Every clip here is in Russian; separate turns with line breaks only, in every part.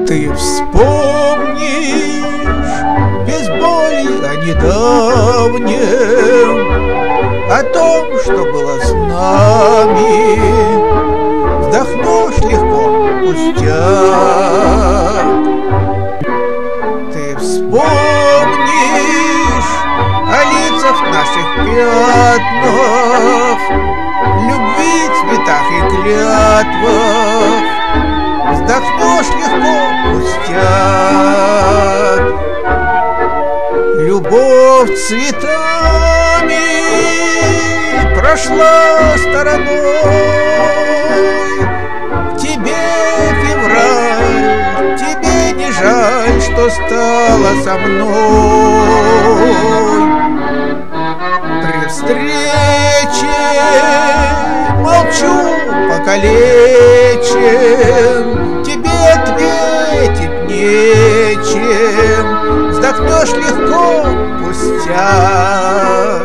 Ты вспомнишь без боли о недавнем, о том, что было с нами. Вдохнешь легко пустяк. Ты вспомнишь о лицах наших пятнах, любви, цветах и клятвах. Вздохнешь легко пустяк. Любовь цветами прошла стороной. Тебе февраль, тебе не жаль, что стало со мной. При встрече молчу покалечен, тебе ответить нечем. Вздохнешь легко пустяк.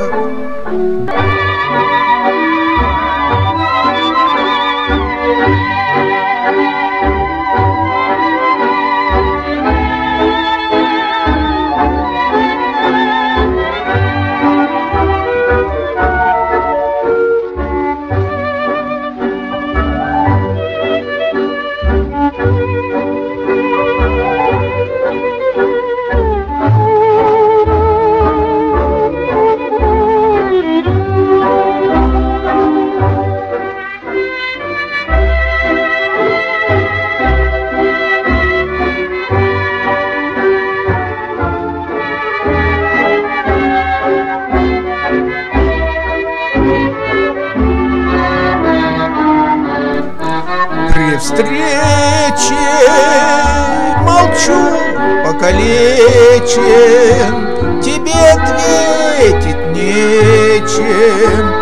При встрече молчу покалечен, тебе ответить нечем.